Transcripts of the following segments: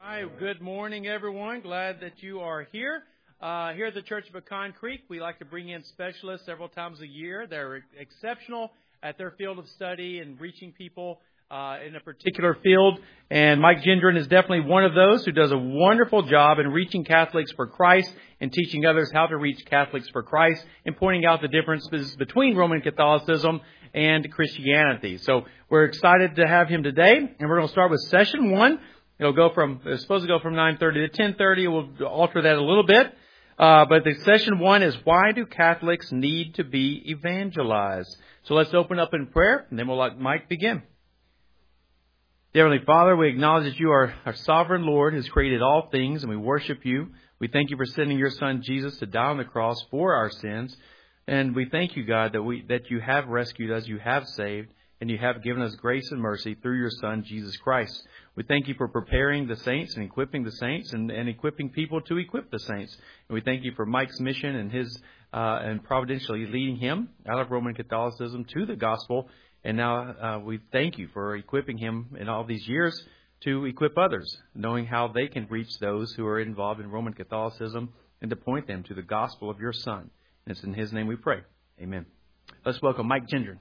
Hi, good morning, everyone. Glad that you are here. Here at the Church of Pecan Creek, we like to bring in specialists several times a year. They're exceptional at their field of study and reaching people in a particular field. And Mike Gendron is definitely one of those who does a wonderful job in reaching Catholics for Christ and teaching others how to reach Catholics for Christ and pointing out the differences between Roman Catholicism and Christianity. So we're excited to have him today, and we're going to start with session 1. It's supposed to go from 9:30 to 10:30. We'll alter that a little bit. But the session 1 is, why do Catholics need to be evangelized? So let's open up in prayer, and then we'll let Mike begin. Dear Heavenly Father, we acknowledge that you are our sovereign Lord who has created all things, and we worship you. We thank you for sending your Son, Jesus, to die on the cross for our sins. And we thank you, God, that you have rescued us, you have saved, and you have given us grace and mercy through your Son, Jesus Christ. We thank you for preparing the saints and equipping the saints and equipping people to equip the saints. And we thank you for Mike's mission and his and providentially leading him out of Roman Catholicism to the gospel. And now we thank you for equipping him in all these years to equip others, knowing how they can reach those who are involved in Roman Catholicism and to point them to the gospel of your Son. And it's in his name we pray. Amen. Let's welcome Mike Gendron.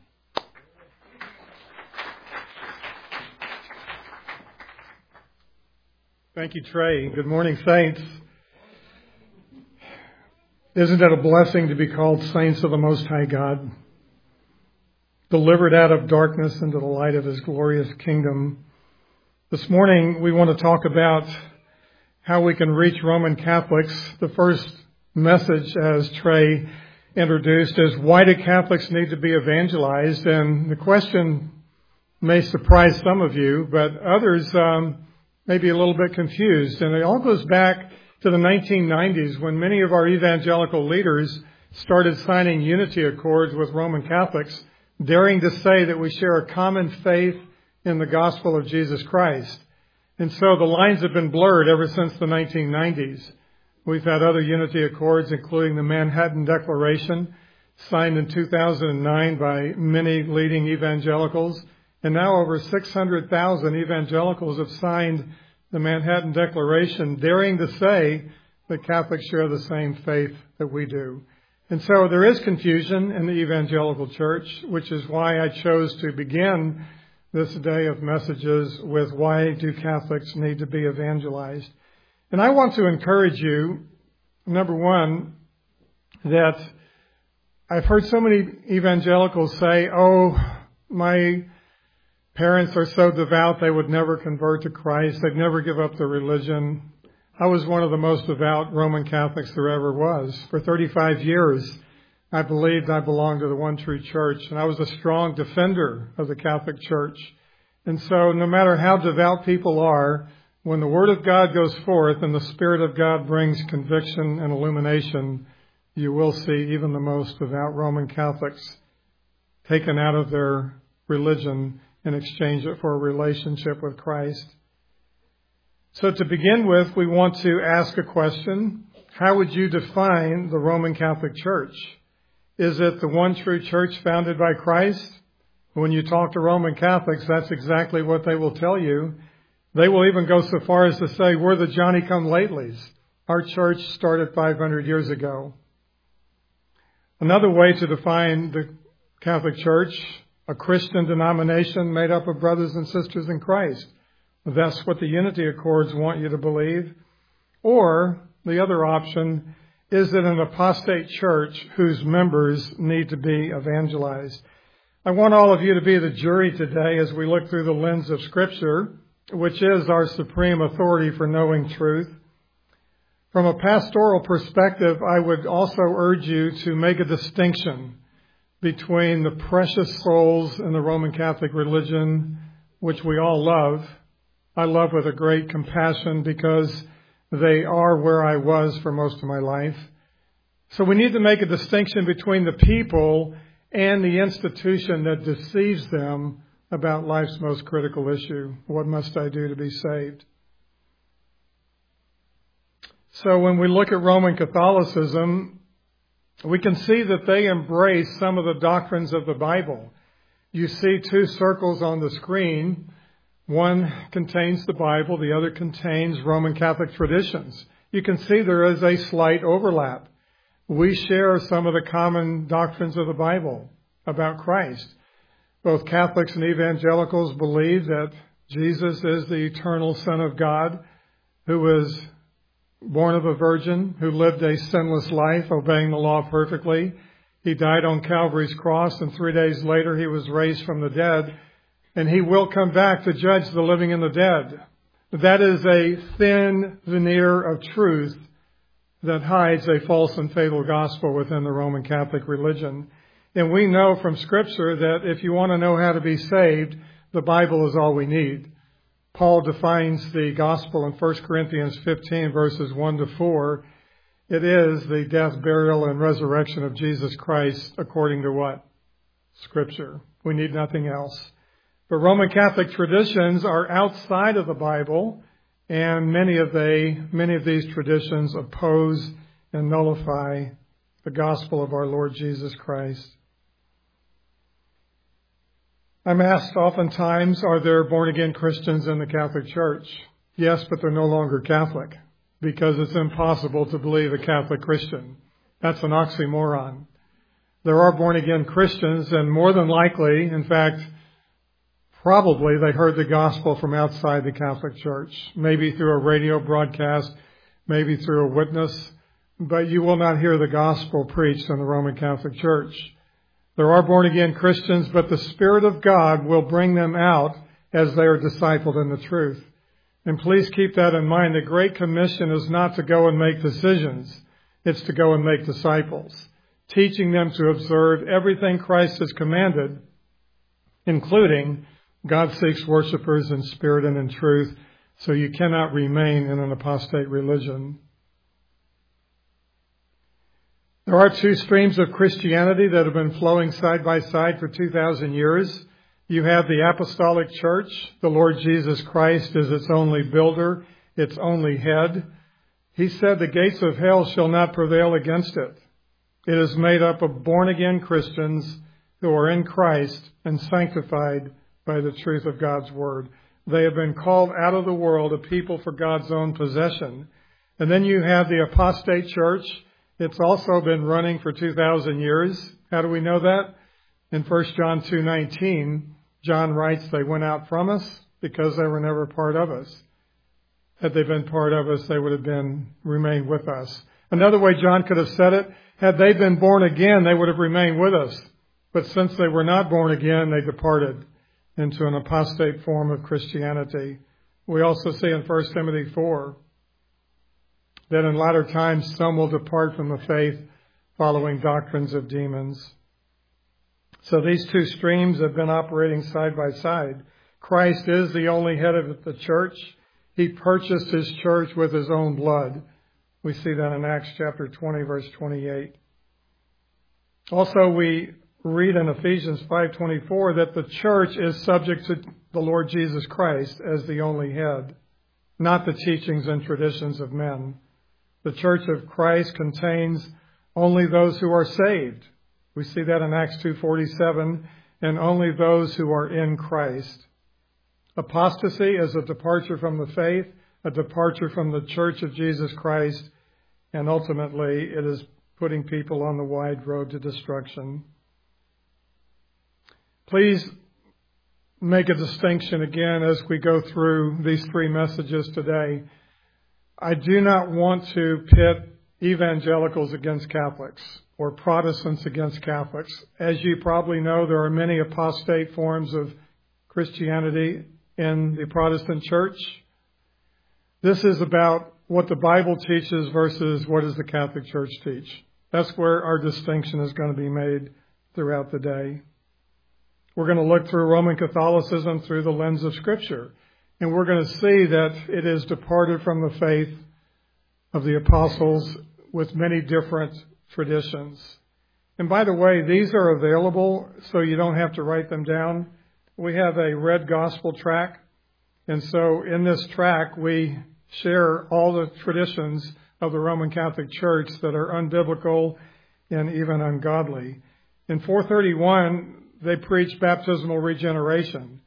Thank you, Trey. Good morning, saints. Isn't it a blessing to be called saints of the Most High God, delivered out of darkness into the light of His glorious kingdom? This morning, we want to talk about how we can reach Roman Catholics. The first message, as Trey introduced, is, why do Catholics need to be evangelized? And the question may surprise some of you, but others may be a little bit confused. And it all goes back to the 1990s, when many of our evangelical leaders started signing unity accords with Roman Catholics, daring to say that we share a common faith in the gospel of Jesus Christ. And so the lines have been blurred ever since the 1990s. We've had other unity accords, including the Manhattan Declaration, signed in 2009 by many leading evangelicals. And now over 600,000 evangelicals have signed the Manhattan Declaration, daring to say that Catholics share the same faith that we do. And so there is confusion in the evangelical church, which is why I chose to begin this day of messages with, why do Catholics need to be evangelized? And I want to encourage you, number one, that I've heard so many evangelicals say, oh, my parents are so devout they would never convert to Christ. They'd never give up their religion. I was one of the most devout Roman Catholics there ever was. For 35 years, I believed I belonged to the one true church, and I was a strong defender of the Catholic Church. And so no matter how devout people are, when the Word of God goes forth and the Spirit of God brings conviction and illumination, you will see even the most devout Roman Catholics taken out of their religion and exchange it for a relationship with Christ. So to begin with, we want to ask a question. How would you define the Roman Catholic Church? Is it the one true church founded by Christ? When you talk to Roman Catholics, that's exactly what they will tell you. They will even go so far as to say, we're the Johnny-come-latelys. Our church started 500 years ago. Another way to define the Catholic Church, a Christian denomination made up of brothers and sisters in Christ. That's what the Unity Accords want you to believe. Or the other option is that an apostate church whose members need to be evangelized. I want all of you to be the jury today as we look through the lens of Scripture, which is our supreme authority for knowing truth. From a pastoral perspective, I would also urge you to make a distinction between the precious souls in the Roman Catholic religion, which we all love. I love with a great compassion because they are where I was for most of my life. So we need to make a distinction between the people and the institution that deceives them about life's most critical issue. What must I do to be saved? So when we look at Roman Catholicism, we can see that they embrace some of the doctrines of the Bible. You see two circles on the screen. One contains the Bible, the other contains Roman Catholic traditions. You can see there is a slight overlap. We share some of the common doctrines of the Bible about Christ. Both Catholics and evangelicals believe that Jesus is the eternal Son of God, who was born of a virgin, who lived a sinless life, obeying the law perfectly. He died on Calvary's cross, and 3 days later he was raised from the dead, and he will come back to judge the living and the dead. That is a thin veneer of truth that hides a false and fatal gospel within the Roman Catholic religion. And we know from Scripture that if you want to know how to be saved, the Bible is all we need. Paul defines the gospel in 1 Corinthians 15, verses 1 to 4. It is the death, burial, and resurrection of Jesus Christ according to what? Scripture. We need nothing else. But Roman Catholic traditions are outside of the Bible, and many of these traditions oppose and nullify the gospel of our Lord Jesus Christ. I'm asked oftentimes, are there born-again Christians in the Catholic Church? Yes, but they're no longer Catholic, because it's impossible to believe a Catholic Christian. That's an oxymoron. There are born-again Christians, and more than likely, in fact, probably they heard the gospel from outside the Catholic Church, maybe through a radio broadcast, maybe through a witness, but you will not hear the gospel preached in the Roman Catholic Church. There are born-again Christians, but the Spirit of God will bring them out as they are discipled in the truth. And please keep that in mind. The Great Commission is not to go and make decisions. It's to go and make disciples, teaching them to observe everything Christ has commanded, including God seeks worshipers in spirit and in truth, so you cannot remain in an apostate religion. There are two streams of Christianity that have been flowing side by side for 2,000 years. You have the Apostolic Church. The Lord Jesus Christ is its only builder, its only head. He said the gates of hell shall not prevail against it. It is made up of born-again Christians who are in Christ and sanctified by the truth of God's Word. They have been called out of the world, a people for God's own possession. And then you have the Apostate Church. It's also been running for 2,000 years. How do we know that? In 1 John 2:19, John writes, they went out from us because they were never part of us. Had they been part of us, they would have remained with us. Another way John could have said it, had they been born again, they would have remained with us. But since they were not born again, they departed into an apostate form of Christianity. We also see in 1 Timothy 4 that in latter times some will depart from the faith following doctrines of demons. So these two streams have been operating side by side. Christ is the only head of the church. He purchased his church with his own blood. We see that in Acts chapter 20, verse 28. Also, we read in Ephesians 5:24 that the church is subject to the Lord Jesus Christ as the only head, not the teachings and traditions of men. The church of Christ contains only those who are saved. We see that in Acts 2:47, and only those who are in Christ. Apostasy is a departure from the faith, a departure from the church of Jesus Christ, and ultimately it is putting people on the wide road to destruction. Please make a distinction again as we go through these three messages today. I do not want to pit evangelicals against Catholics or Protestants against Catholics. As you probably know, there are many apostate forms of Christianity in the Protestant church. This is about what the Bible teaches versus what does the Catholic Church teach. That's where our distinction is going to be made throughout the day. We're going to look through Roman Catholicism through the lens of Scripture. And we're going to see that it is departed from the faith of the apostles with many different traditions. And by the way, these are available so you don't have to write them down. We have a red gospel tract. And so in this tract, we share all the traditions of the Roman Catholic Church that are unbiblical and even ungodly. In 431, they preach baptismal regeneration.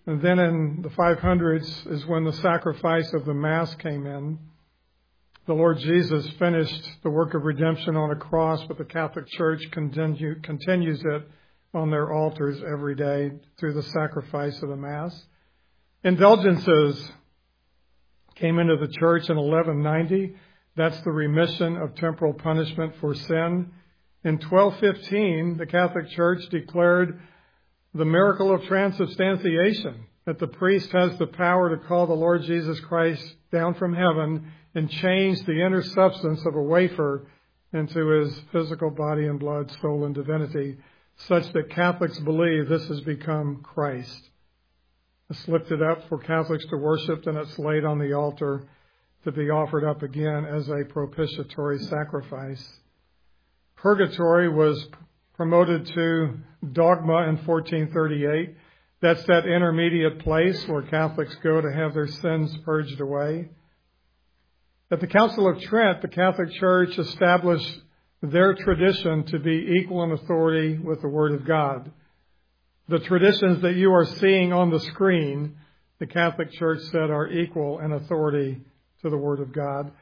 And then in the 500s is when the sacrifice of the Mass came in. The Lord Jesus finished the work of redemption on a cross, but the Catholic Church continues it on their altars every day through the sacrifice of the Mass. Indulgences came into the church in 1190. That's the remission of temporal punishment for sin. In 1215, the Catholic Church declared the miracle of transubstantiation, that the priest has the power to call the Lord Jesus Christ down from heaven and change the inner substance of a wafer into his physical body and blood, soul, and divinity, such that Catholics believe this has become Christ. It's lifted up for Catholics to worship, and it's laid on the altar to be offered up again as a propitiatory sacrifice. Purgatory was promoted to dogma in 1438. That's that intermediate place where Catholics go to have their sins purged away. At the Council of Trent, the Catholic Church established their tradition to be equal in authority with the Word of God. The traditions that you are seeing on the screen, the Catholic Church said, are equal in authority to the Word of God.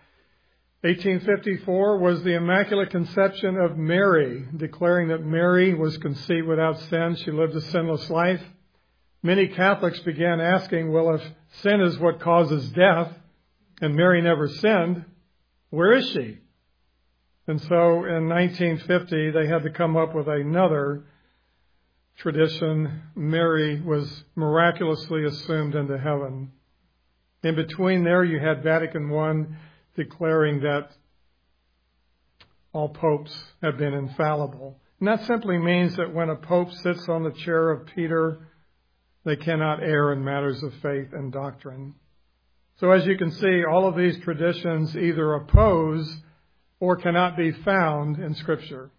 1854 was the Immaculate Conception of Mary, declaring that Mary was conceived without sin. She lived a sinless life. Many Catholics began asking, well, if sin is what causes death, and Mary never sinned, where is she? And so in 1950, they had to come up with another tradition. Mary was miraculously assumed into heaven. In between there, you had Vatican I declaring that all popes have been infallible. And that simply means that when a pope sits on the chair of Peter, they cannot err in matters of faith and doctrine. So as you can see, all of these traditions either oppose or cannot be found in Scripture.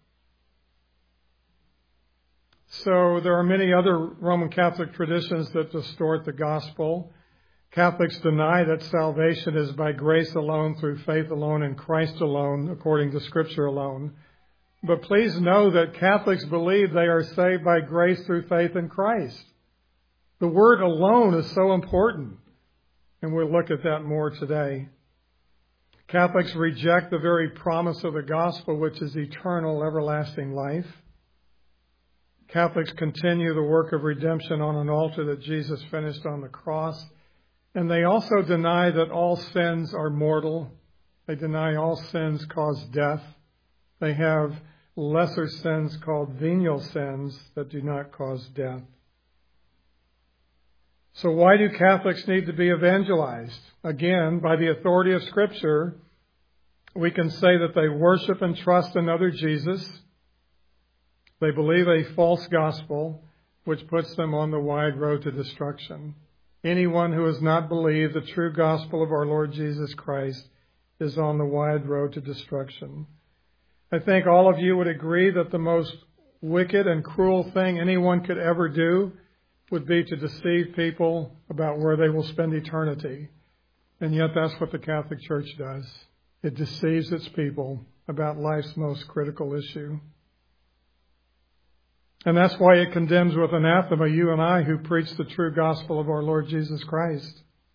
So there are many other Roman Catholic traditions that distort the gospel. Catholics deny that salvation is by grace alone, through faith alone, in Christ alone, according to Scripture alone. But please know that Catholics believe they are saved by grace through faith in Christ. The word alone is so important, and we'll look at that more today. Catholics reject the very promise of the gospel, which is eternal, everlasting life. Catholics continue the work of redemption on an altar that Jesus finished on the cross. And they also deny that all sins are mortal. They deny all sins cause death. They have lesser sins called venial sins that do not cause death. So why do Catholics need to be evangelized? Again, by the authority of Scripture, we can say that they worship and trust another Jesus. They believe a false gospel, which puts them on the wide road to destruction. Anyone who has not believed the true gospel of our Lord Jesus Christ is on the wide road to destruction. I think all of you would agree that the most wicked and cruel thing anyone could ever do would be to deceive people about where they will spend eternity. And yet that's what the Catholic Church does. It deceives its people about life's most critical issue. And that's why it condemns with anathema you and I who preach the true gospel of our Lord Jesus Christ.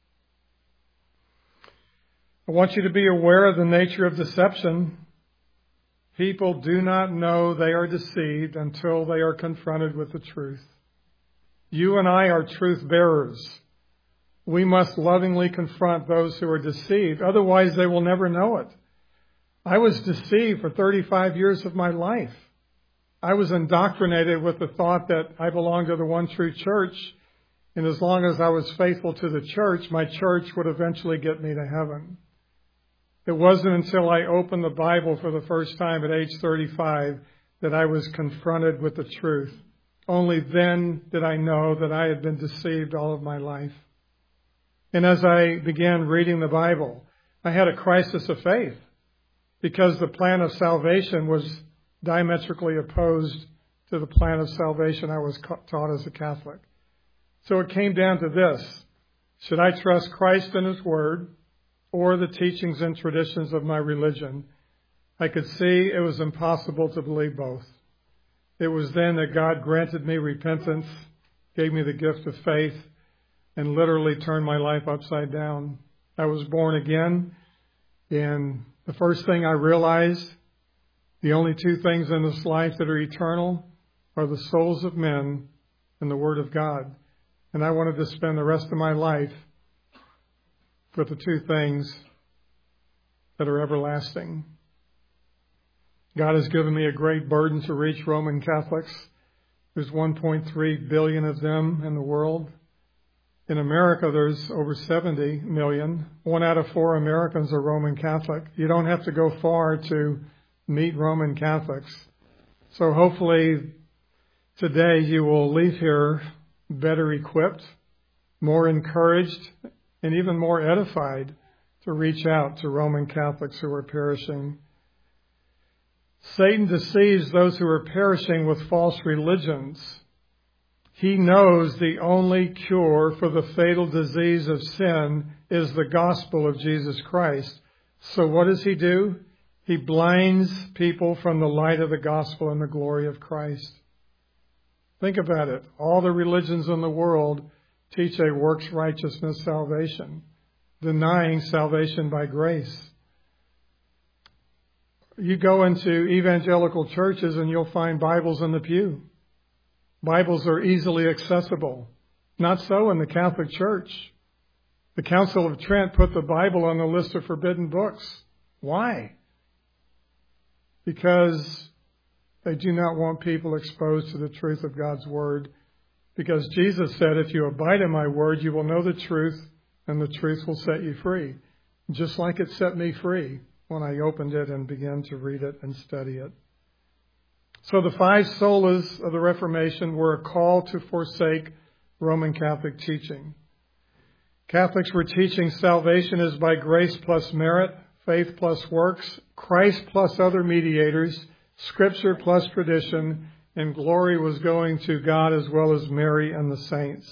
I want you to be aware of the nature of deception. People do not know they are deceived until they are confronted with the truth. You and I are truth bearers. We must lovingly confront those who are deceived. Otherwise, they will never know it. I was deceived for 35 years of my life. I was indoctrinated with the thought that I belonged to the one true church, and as long as I was faithful to the church, my church would eventually get me to heaven. It wasn't until I opened the Bible for the first time at age 35 that I was confronted with the truth. Only then did I know that I had been deceived all of my life. And as I began reading the Bible, I had a crisis of faith because the plan of salvation was diametrically opposed to the plan of salvation I was taught as a Catholic. So it came down to this. Should I trust Christ and His Word or the teachings and traditions of my religion? I could see it was impossible to believe both. It was then that God granted me repentance, gave me the gift of faith, and literally turned my life upside down. I was born again, and the first thing I realized, the only two things in this life that are eternal are the souls of men and the Word of God. And I wanted to spend the rest of my life with the two things that are everlasting. God has given me a great burden to reach Roman Catholics. There's 1.3 billion of them in the world. In America, there's over 70 million. 1 out of 4 Americans are Roman Catholic. You don't have to go far to meet Roman Catholics. So hopefully today you will leave here better equipped, more encouraged, and even more edified to reach out to Roman Catholics who are perishing. Satan deceives those who are perishing with false religions. He knows the only cure for the fatal disease of sin is the gospel of Jesus Christ. So what does he do? He blinds people from the light of the gospel and the glory of Christ. Think about it. All the religions in the world teach a works righteousness salvation, denying salvation by grace. You go into evangelical churches and you'll find Bibles in the pew. Bibles are easily accessible. Not so in the Catholic Church. The Council of Trent put the Bible on the list of forbidden books. Why? Because they do not want people exposed to the truth of God's Word. Because Jesus said, if you abide in my Word, you will know the truth, and the truth will set you free. Just like it set me free when I opened it and began to read it and study it. So the 5 solas of the Reformation were a call to forsake Roman Catholic teaching. Catholics were teaching salvation is by grace plus merit, faith plus works, Christ plus other mediators, Scripture plus tradition, and glory was going to God as well as Mary and the saints.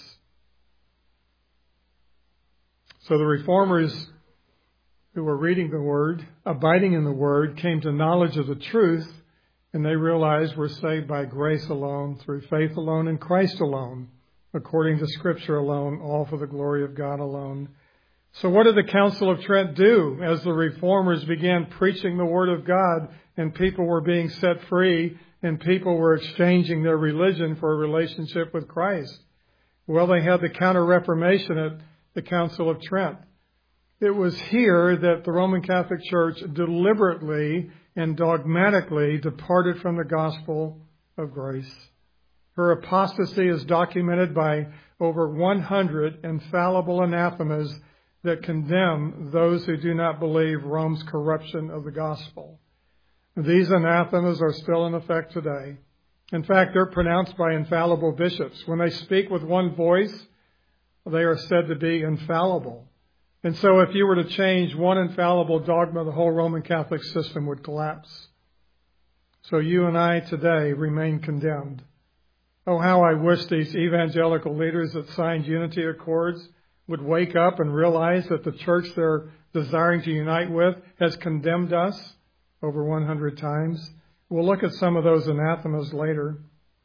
So the Reformers who were reading the Word, abiding in the Word, came to knowledge of the truth, and they realized we're saved by grace alone, through faith alone, in Christ alone, according to Scripture alone, all for the glory of God alone. So what did the Council of Trent do as the Reformers began preaching the Word of God and people were being set free and people were exchanging their religion for a relationship with Christ? Well, they had the Counter-Reformation at the Council of Trent. It was here that the Roman Catholic Church deliberately and dogmatically departed from the gospel of grace. Her apostasy is documented by over 100 infallible anathemas that condemn those who do not believe Rome's corruption of the gospel. These anathemas are still in effect today. In fact, they're pronounced by infallible bishops. When they speak with one voice, they are said to be infallible. And so if you were to change one infallible dogma, the whole Roman Catholic system would collapse. So you and I today remain condemned. Oh, how I wish these evangelical leaders that signed unity accords would wake up and realize that the church they're desiring to unite with has condemned us over 100 times. We'll look at some of those anathemas later.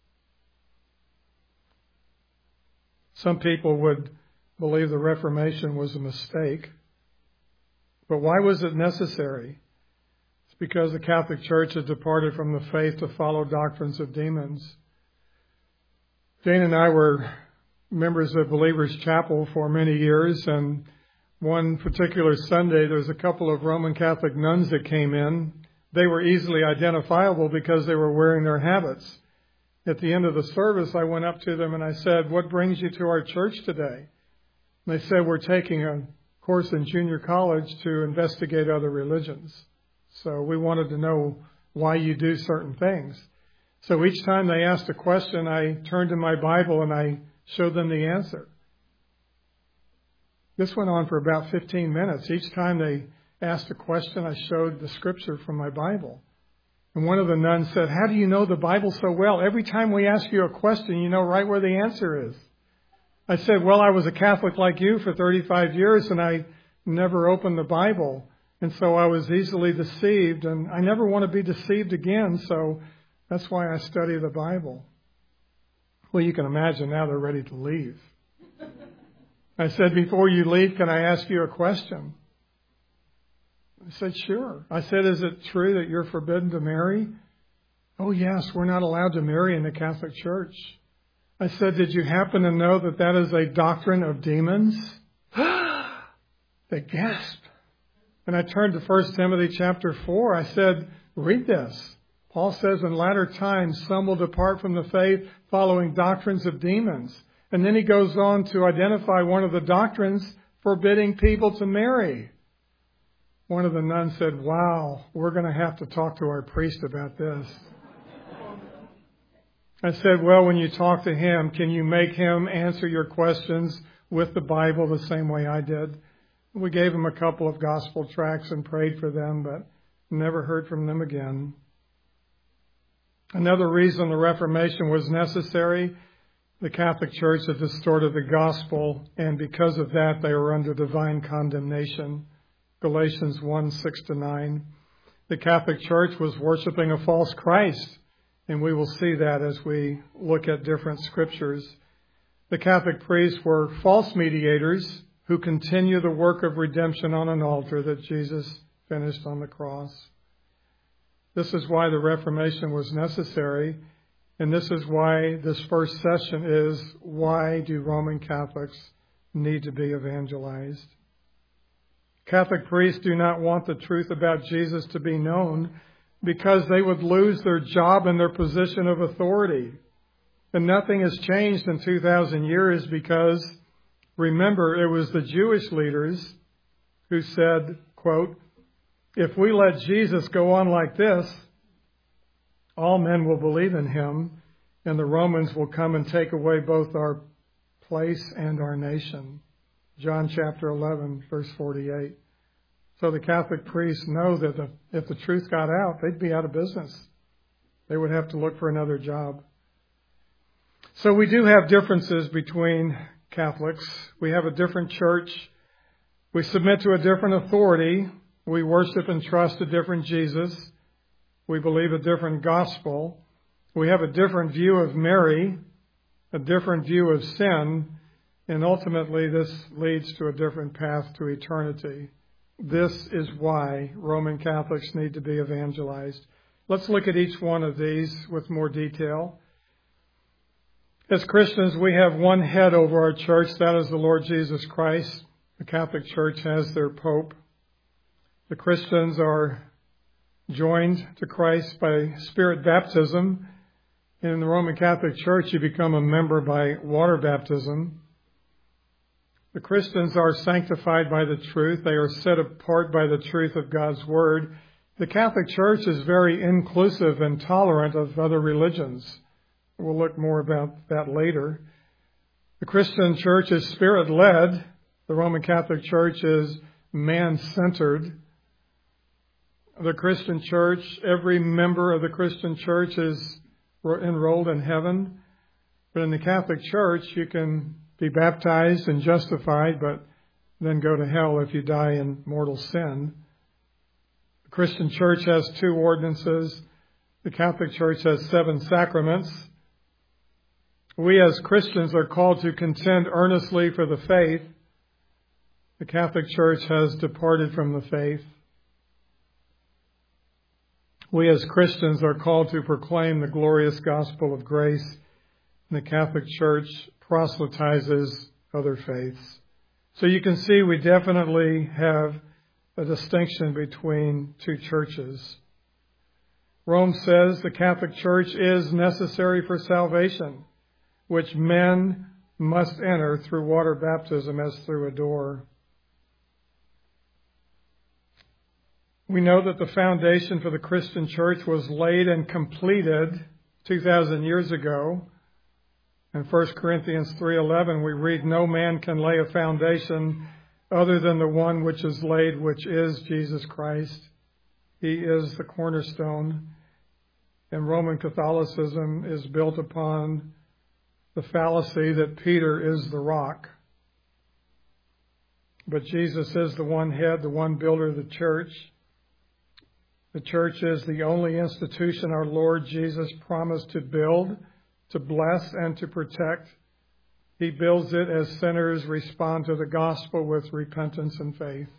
Some people would believe the Reformation was a mistake. But why was it necessary? It's because the Catholic Church had departed from the faith to follow doctrines of demons. Jane and I were members of Believers Chapel for many years, and one particular Sunday there was a couple of Roman Catholic nuns that came in. They were easily identifiable because they were wearing their habits. At the end of the service, I went up to them and I said, "What brings you to our church today?" And they said, "We're taking a course in junior college to investigate other religions. So we wanted to know why you do certain things." So each time they asked a question, I turned to my Bible and I showed them the answer. This went on for about 15 minutes. Each time they asked a question, I showed the Scripture from my Bible. And one of the nuns said, "How do you know the Bible so well? Every time we ask you a question, you know right where the answer is." I said, "Well, I was a Catholic like you for 35 years and I never opened the Bible. And so I was easily deceived and I never want to be deceived again. So that's why I study the Bible." Well, you can imagine now they're ready to leave. I said, before you leave, can I ask you a question? I said, sure. I said, is it true that you're forbidden to marry? Oh, yes, we're not allowed to marry in the Catholic Church. I said, did you happen to know that that is a doctrine of demons? They gasped. And I turned to 1 Timothy chapter 4. I said, read this. Paul says, in latter times, some will depart from the faith following doctrines of demons. And then he goes on to identify one of the doctrines forbidding people to marry. One of the nuns said, wow, we're going to have to talk to our priest about this. I said, well, when you talk to him, can you make him answer your questions with the Bible the same way I did? We gave him a couple of gospel tracts and prayed for them, but never heard from them again. Another reason the Reformation was necessary, the Catholic Church had distorted the gospel, and because of that, they were under divine condemnation. Galatians 1:6-9. The Catholic Church was worshiping a false Christ, and we will see that as we look at different scriptures. The Catholic priests were false mediators who continue the work of redemption on an altar that Jesus finished on the cross. This is why the Reformation was necessary, and this is why this first session is, why do Roman Catholics need to be evangelized? Catholic priests do not want the truth about Jesus to be known because they would lose their job and their position of authority. And nothing has changed in 2,000 years because, remember, it was the Jewish leaders who said, quote, if we let Jesus go on like this, all men will believe in him, and the Romans will come and take away both our place and our nation. John chapter 11, verse 48. So the Catholic priests know that if the truth got out, they'd be out of business. They would have to look for another job. So we do have differences between Catholics. We have a different church. We submit to a different authority. We worship and trust a different Jesus. We believe a different gospel. We have a different view of Mary, a different view of sin, and ultimately this leads to a different path to eternity. This is why Roman Catholics need to be evangelized. Let's look at each one of these with more detail. As Christians, we have one head over our church, that is the Lord Jesus Christ. The Catholic Church has their Pope. The Christians are joined to Christ by Spirit baptism. In the Roman Catholic Church, you become a member by water baptism. The Christians are sanctified by the truth. They are set apart by the truth of God's Word. The Catholic Church is very inclusive and tolerant of other religions. We'll look more about that later. The Christian Church is Spirit-led. The Roman Catholic Church is man-centered. The Christian Church, every member of the Christian Church is enrolled in heaven. But in the Catholic Church, you can be baptized and justified, but then go to hell if you die in mortal sin. The Christian Church has 2 ordinances. The Catholic Church has 7 sacraments. We as Christians are called to contend earnestly for the faith. The Catholic Church has departed from the faith. We as Christians are called to proclaim the glorious gospel of grace. And the Catholic Church proselytizes other faiths. So you can see we definitely have a distinction between 2 churches. Rome says the Catholic Church is necessary for salvation, which men must enter through water baptism as through a door. We know that the foundation for the Christian church was laid and completed 2,000 years ago. In 1 Corinthians 3:11, we read, no man can lay a foundation other than the one which is laid, which is Jesus Christ. He is the cornerstone. And Roman Catholicism is built upon the fallacy that Peter is the rock. But Jesus is the one head, the one builder of the church. The church is the only institution our Lord Jesus promised to build, to bless, and to protect. He builds it as sinners respond to the gospel with repentance and faith.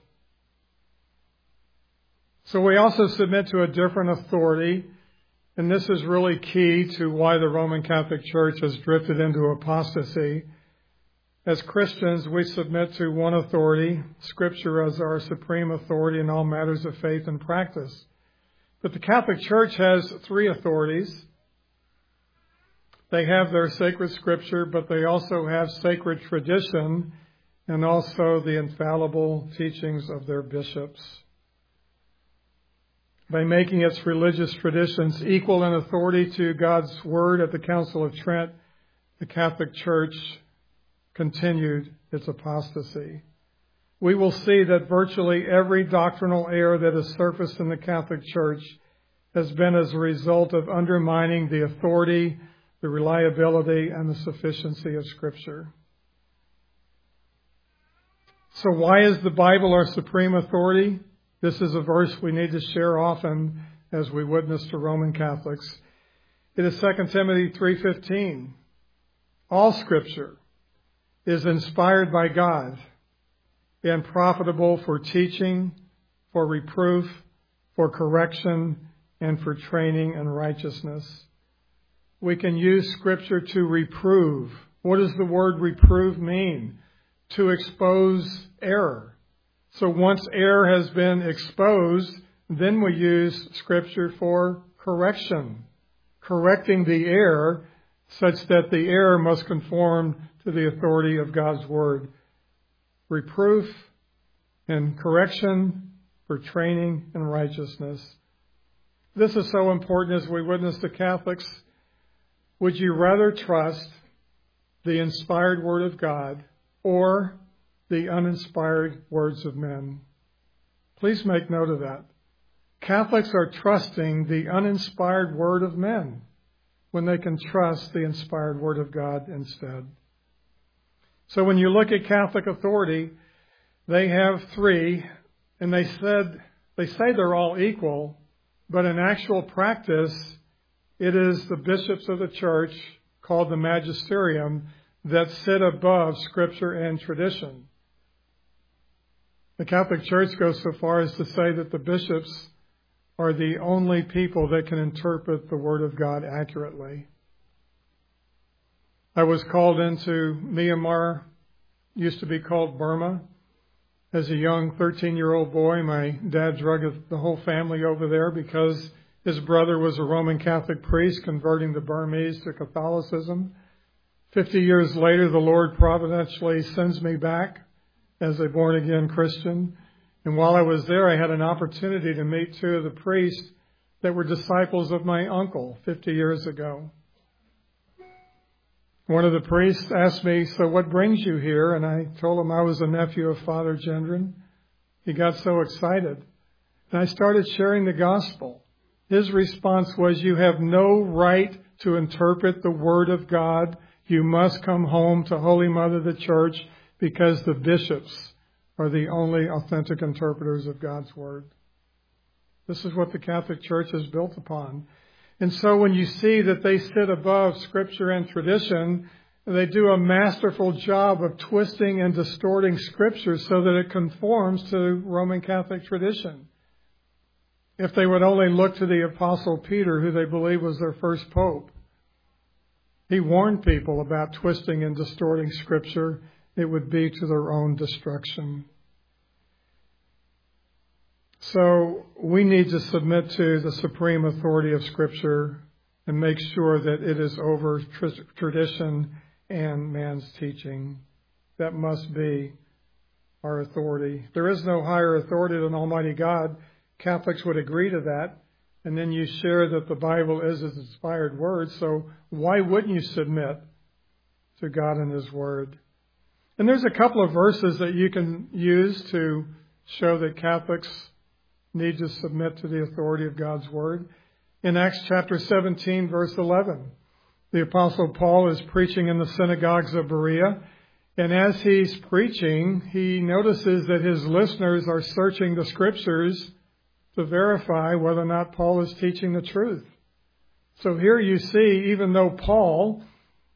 So we also submit to a different authority, and this is really key to why the Roman Catholic Church has drifted into apostasy. As Christians, we submit to one authority, Scripture as our supreme authority in all matters of faith and practice. But the Catholic Church has three authorities. They have their sacred Scripture, but they also have sacred tradition and also the infallible teachings of their bishops. By making its religious traditions equal in authority to God's Word at the Council of Trent, the Catholic Church continued its apostasy. We will see that virtually every doctrinal error that has surfaced in the Catholic Church has been as a result of undermining the authority, the reliability, and the sufficiency of Scripture. So why is the Bible our supreme authority? This is a verse we need to share often as we witness to Roman Catholics. It is 2 Timothy 3:15. All Scripture is inspired by God and profitable for teaching, for reproof, for correction, and for training in righteousness. We can use Scripture to reprove. What does the word reprove mean? To expose error. So once error has been exposed, then we use Scripture for correction, correcting the error such that the error must conform to the authority of God's Word. Reproof and correction for training in righteousness. This is so important as we witness to Catholics. Would you rather trust the inspired Word of God or the uninspired words of men? Please make note of that. Catholics are trusting the uninspired word of men when they can trust the inspired Word of God instead. So when you look at Catholic authority, they have three, and they say they're all equal, but in actual practice, it is the bishops of the church, called the magisterium, that sit above Scripture and tradition. The Catholic Church goes so far as to say that the bishops are the only people that can interpret the Word of God accurately. I was called into Myanmar, used to be called Burma. As a young 13-year-old boy, my dad drugged the whole family over there because his brother was a Roman Catholic priest converting the Burmese to Catholicism. 50 years later, the Lord providentially sends me back as a born-again Christian. And while I was there, I had an opportunity to meet two of the priests that were disciples of my uncle 50 years ago. One of the priests asked me, "So what brings you here?" And I told him I was a nephew of Father Gendron. He got so excited. And I started sharing the gospel. His response was, "You have no right to interpret the Word of God. You must come home to Holy Mother the Church because the bishops are the only authentic interpreters of God's Word." This is what the Catholic Church is built upon. And so when you see that they sit above Scripture and tradition, they do a masterful job of twisting and distorting Scripture so that it conforms to Roman Catholic tradition. If they would only look to the Apostle Peter, who they believe was their first pope, he warned people about twisting and distorting Scripture. It would be to their own destruction. So we need to submit to the supreme authority of Scripture and make sure that it is over tradition and man's teaching. That must be our authority. There is no higher authority than Almighty God. Catholics would agree to that. And then you share that the Bible is His inspired word. So why wouldn't you submit to God and His Word? And there's a couple of verses that you can use to show that Catholics need to submit to the authority of God's Word. In Acts chapter 17, verse 11, the Apostle Paul is preaching in the synagogues of Berea. And as he's preaching, he notices that his listeners are searching the Scriptures to verify whether or not Paul is teaching the truth. So here you see, even though Paul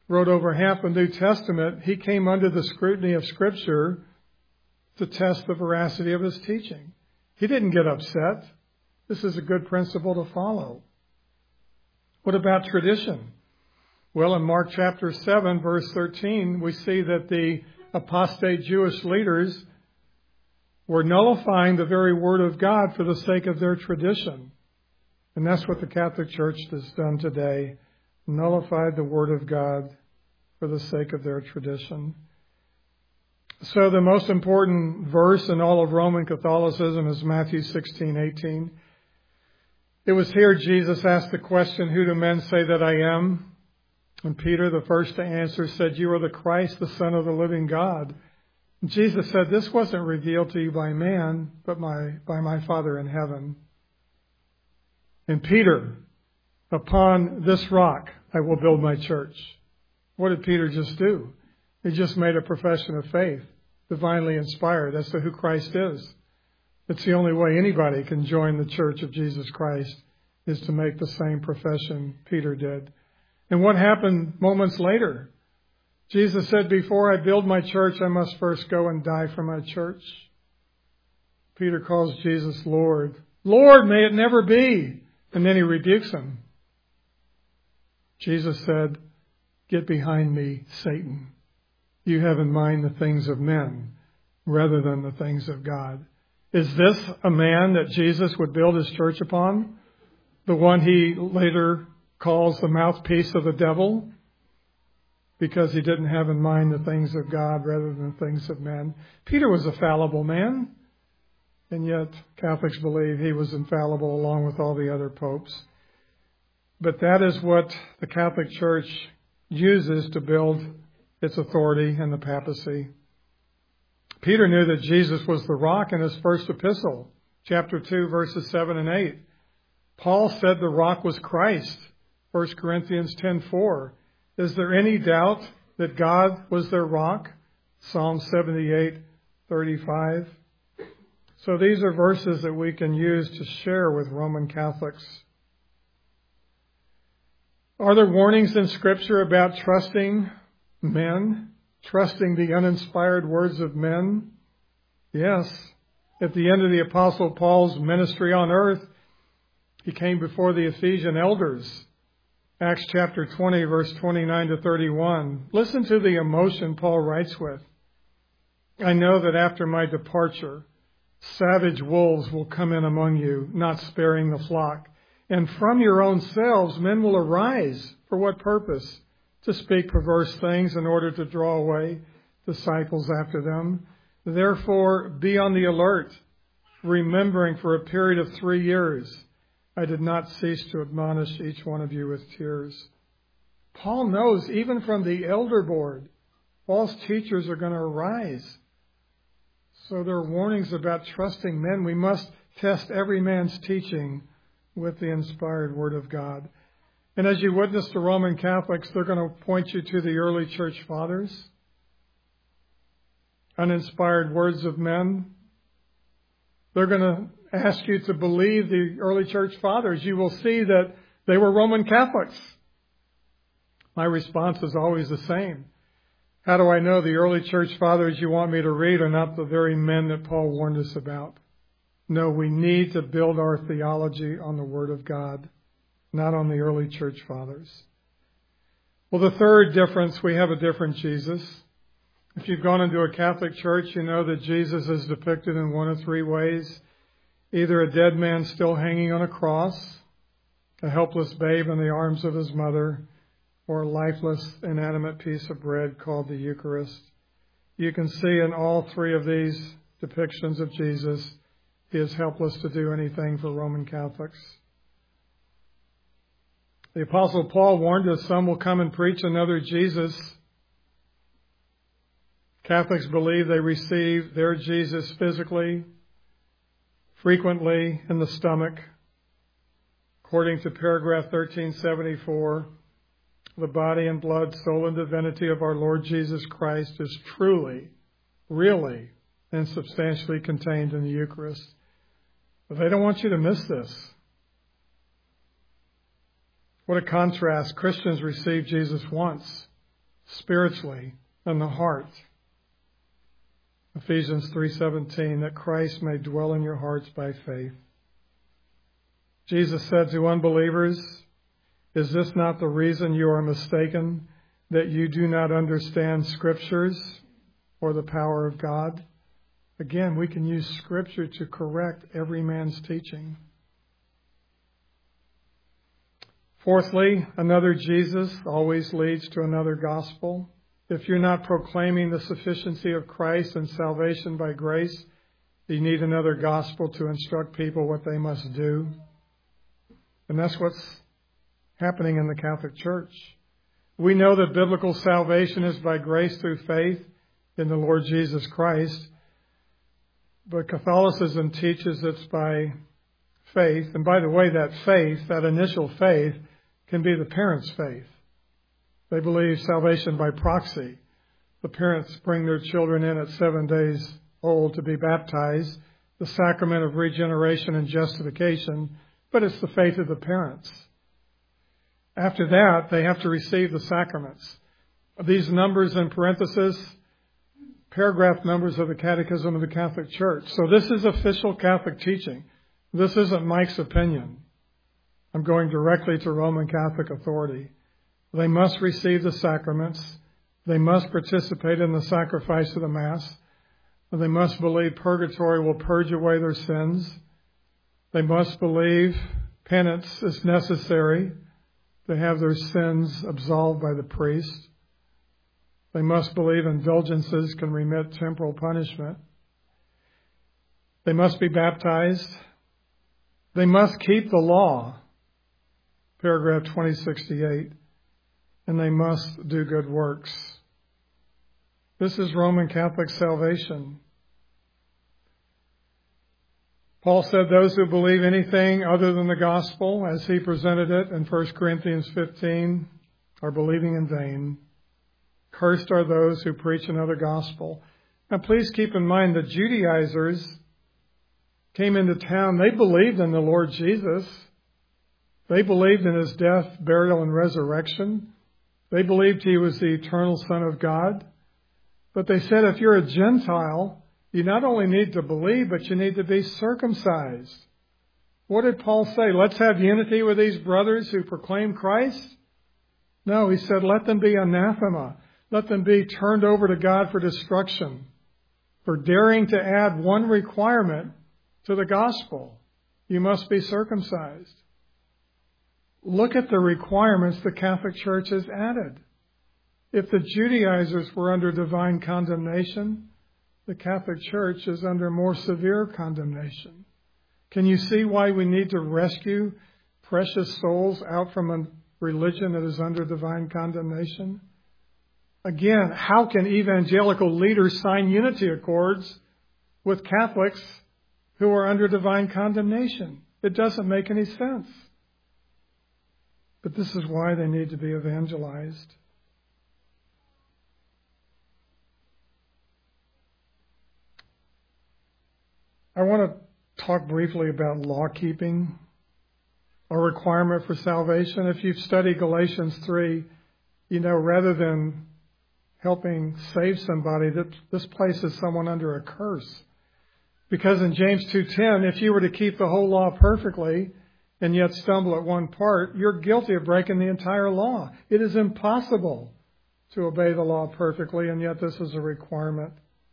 wrote over half the New Testament, he came under the scrutiny of Scripture to test the veracity of his teaching. He didn't get upset. This is a good principle to follow. What about tradition? Well, in Mark chapter 7, verse 13, we see that the apostate Jewish leaders were nullifying the very word of God for the sake of their tradition. And that's what the Catholic Church has done today, nullified the word of God for the sake of their tradition. So the most important verse in all of Roman Catholicism is Matthew 16:18. It was here Jesus asked the question, "Who do men say that I am?" And Peter, the first to answer, said, "You are the Christ, the Son of the living God." And Jesus said, "This wasn't revealed to you by man, but by my Father in heaven." And Peter, "Upon this rock I will build my church." What did Peter just do? He just made a profession of faith, divinely inspired as to who Christ is. It's the only way anybody can join the Church of Jesus Christ, is to make the same profession Peter did. And what happened moments later? Jesus said, "Before I build my church, I must first go and die for my church." Peter calls Jesus Lord. "Lord, may it never be." And then he rebukes him. Jesus said, "Get behind me, Satan. You have in mind the things of men rather than the things of God." Is this a man that Jesus would build his church upon? The one he later calls the mouthpiece of the devil? Because he didn't have in mind the things of God rather than the things of men. Peter was a fallible man, and yet Catholics believe he was infallible along with all the other popes. But that is what the Catholic Church uses to build its authority and the papacy. Peter knew that Jesus was the rock in his first epistle, chapter 2, verses 7 and 8. Paul said the rock was Christ, 1 Corinthians 10:4. Is there any doubt that God was their rock? Psalm 78:35. So these are verses that we can use to share with Roman Catholics. Are there warnings in Scripture about trusting men? Trusting the uninspired words of men? Yes. At the end of the Apostle Paul's ministry on earth, he came before the Ephesian elders. Acts chapter 20, verse 29 to 31. Listen to the emotion Paul writes with. "I know that after my departure, savage wolves will come in among you, not sparing the flock. And from your own selves men will arise. For what purpose? To speak perverse things in order to draw away disciples after them. Therefore, be on the alert, remembering for a period of 3 years, I did not cease to admonish each one of you with tears." Paul knows even from the elder board, false teachers are going to arise. So there are warnings about trusting men. We must test every man's teaching with the inspired Word of God. And as you witness to Roman Catholics, they're going to point you to the early church fathers. Uninspired words of men. They're going to ask you to believe the early church fathers. You will see that they were Roman Catholics. My response is always the same. How do I know the early church fathers you want me to read are not the very men that Paul warned us about? No, we need to build our theology on the Word of God, not on the early church fathers. Well, the third difference, we have a different Jesus. If you've gone into a Catholic church, you know that Jesus is depicted in one of three ways. Either a dead man still hanging on a cross, a helpless babe in the arms of his mother, or a lifeless, inanimate piece of bread called the Eucharist. You can see in all three of these depictions of Jesus, he is helpless to do anything for Roman Catholics. The Apostle Paul warned us some will come and preach another Jesus. Catholics believe they receive their Jesus physically, frequently in the stomach. According to paragraph 1374, the body and blood, soul and divinity of our Lord Jesus Christ is truly, really, and substantially contained in the Eucharist. But they don't want you to miss this. What a contrast. Christians receive Jesus once. spiritually in the heart. Ephesians 3:17, that Christ may dwell in your hearts by faith. Jesus said to unbelievers, is this not the reason you are mistaken, that you do not understand Scriptures or the power of God? Again, we can use Scripture to correct every man's teaching. Fourthly, another Jesus always leads to another gospel. If you're not proclaiming the sufficiency of Christ and salvation by grace, you need another gospel to instruct people what they must do. And that's what's happening in the Catholic Church. We know that biblical salvation is by grace through faith in the Lord Jesus Christ. But Catholicism teaches it's by faith. And by the way, that faith, that initial faith, can be the parents' faith. They believe salvation by proxy. The parents bring their children in at 7 days old to be baptized, the sacrament of regeneration and justification, but it's the faith of the parents. After that, they have to receive the sacraments. These numbers in parentheses, paragraph numbers of the Catechism of the Catholic Church. So this is official Catholic teaching. This isn't Mike's opinion. I'm going directly to Roman Catholic authority. They must receive the sacraments. They must participate in the sacrifice of the Mass. They must believe purgatory will purge away their sins. They must believe penance is necessary to have their sins absolved by the priest. They must believe indulgences can remit temporal punishment. They must be baptized. They must keep the law, paragraph 2068, and they must do good works. This is Roman Catholic salvation. Paul said those who believe anything other than the gospel, as he presented it in 1 Corinthians 15, are believing in vain. Cursed are those who preach another gospel. Now please keep in mind the Judaizers came into town. They believed in the Lord Jesus. They believed in his death, burial, and resurrection. They believed he was the eternal Son of God. But they said if you're a Gentile, you not only need to believe, but you need to be circumcised. What did Paul say? Let's have unity with these brothers who proclaim Christ? No, he said, let them be anathema. Let them be turned over to God for destruction, for daring to add one requirement to the gospel. You must be circumcised. Look at the requirements the Catholic Church has added. If the Judaizers were under divine condemnation, the Catholic Church is under more severe condemnation. Can you see why we need to rescue precious souls out from a religion that is under divine condemnation? Again, how can evangelical leaders sign unity accords with Catholics who are under divine condemnation? It doesn't make any sense. But this is why they need to be evangelized. I want to talk briefly about law keeping, a requirement for salvation. If you've studied Galatians 3, you know, rather than helping save somebody, that this places someone under a curse. Because in James 2:10, if you were to keep the whole law perfectly and yet stumble at one part, you're guilty of breaking the entire law. It is impossible to obey the law perfectly, and yet this is a requirement.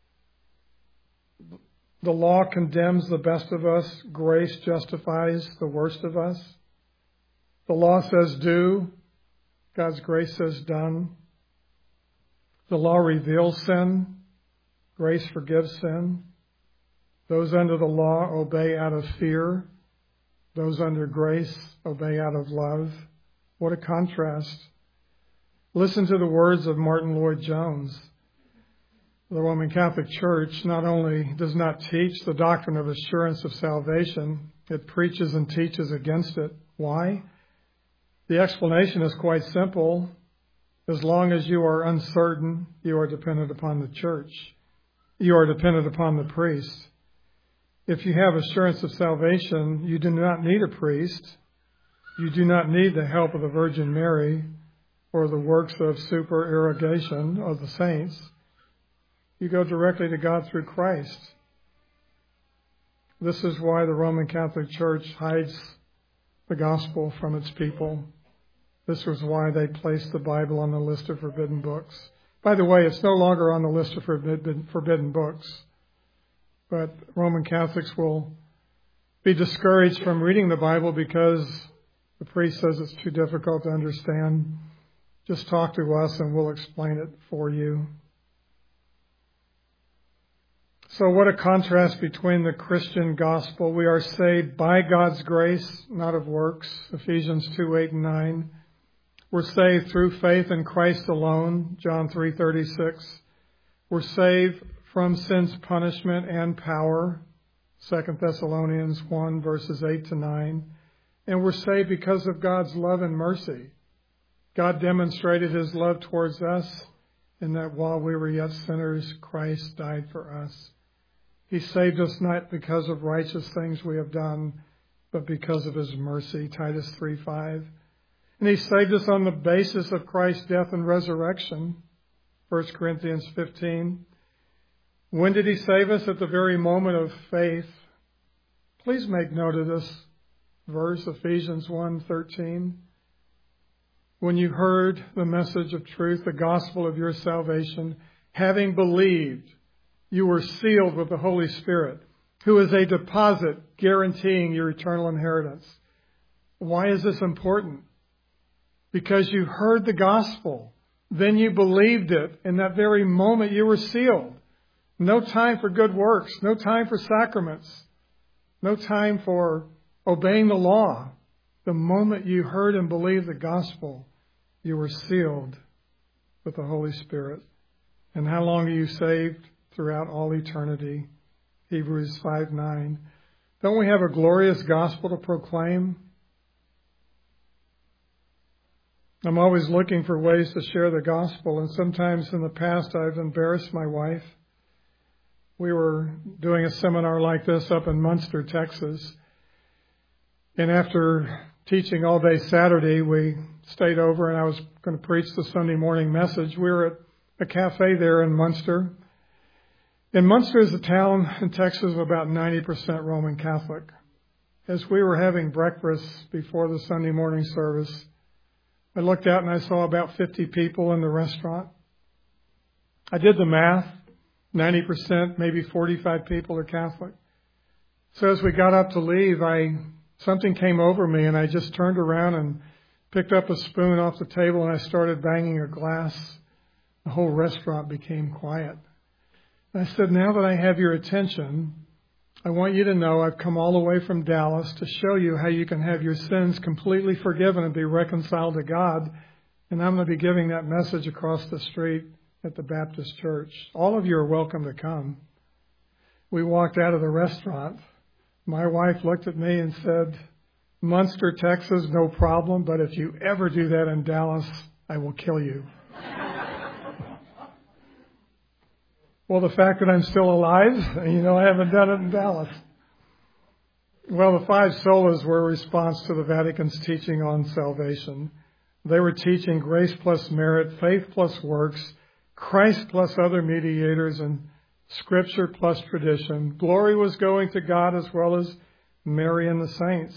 The law condemns the best of us. Grace justifies the worst of us. The law says do. God's grace says done. The law reveals sin. Grace forgives sin. Those under the law obey out of fear. Those under grace obey out of love. What a contrast. Listen to the words of Martin Lloyd-Jones. The Roman Catholic Church not only does not teach the doctrine of assurance of salvation, it preaches and teaches against it. Why? The explanation is quite simple. As long as you are uncertain, you are dependent upon the church. You are dependent upon the priest. If you have assurance of salvation, you do not need a priest. You do not need the help of the Virgin Mary. or the works of supererogation of the saints. You go directly to God through Christ. This is why the Roman Catholic Church hides the gospel from its people. This was why they placed the Bible on the list of forbidden books. By the way, it's no longer on the list of forbidden books. But Roman Catholics will be discouraged from reading the Bible because the priest says it's too difficult to understand. Just talk to us and we'll explain it for you. So what a contrast between the Christian gospel. We are saved by God's grace, not of works. Ephesians 2:8-9. We're saved through faith in Christ alone. John 3:36. We're saved from sin's punishment and power. 2 Thessalonians 1 verses 8-9. And we're saved because of God's love and mercy. God demonstrated his love towards us in that while we were yet sinners, Christ died for us. He saved us not because of righteous things we have done, but because of his mercy. Titus 3:5. And he saved us on the basis of Christ's death and resurrection. 1 Corinthians 15. When did he save us? At the very moment of faith. Please make note of this verse, Ephesians 1:13. When you heard the message of truth, the gospel of your salvation, having believed, you were sealed with the Holy Spirit, who is a deposit guaranteeing your eternal inheritance. Why is this important? Because you heard the gospel. Then you believed it. In that very moment you were sealed. No time for good works. No time for sacraments. No time for obeying the law. The moment you heard and believed the gospel, you were sealed with the Holy Spirit. And how long are you saved? Throughout all eternity. Hebrews 5:9. Don't we have a glorious gospel to proclaim? I'm always looking for ways to share the gospel, and sometimes in the past I've embarrassed my wife. We were doing a seminar like this up in Munster, Texas. And after teaching all day Saturday, we stayed over and I was going to preach the Sunday morning message. We were at a cafe there in Munster. And Munster is a town in Texas of about 90% Roman Catholic. As we were having breakfast before the Sunday morning service, I looked out and I saw about 50 people in the restaurant. I did the math. 90%, maybe 45 people are Catholic. So as we got up to leave, something came over me and I just turned around and picked up a spoon off the table and I started banging a glass. The whole restaurant became quiet. I said, now that I have your attention, I want you to know I've come all the way from Dallas to show you how you can have your sins completely forgiven and be reconciled to God. And I'm going to be giving that message across the street at the Baptist church. All of you are welcome to come. We walked out of the restaurant. My wife looked at me and said, Munster, Texas, no problem, but if you ever do that in Dallas, I will kill you. Well, the fact that I'm still alive, I haven't done it in Dallas. Well, the five solas were a response to the Vatican's teaching on salvation. They were teaching grace plus merit, faith plus works, Christ plus other mediators, and Scripture plus tradition. Glory was going to God as well as Mary and the saints.